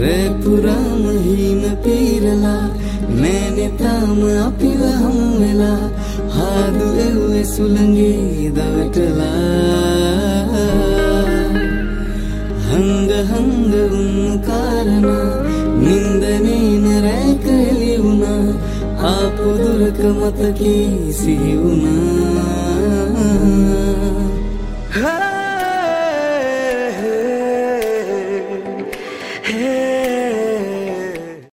රැපුරාම හින පීරලා නෑනේ තාම අපිව හමු වෙලා හාදු එව්වේ සුළඟේ දවටලා හංග හංග වුණු කාරණා නින්දනේ නරක එළි වුණා ආපු දුරක මතකේ සිහි වුණා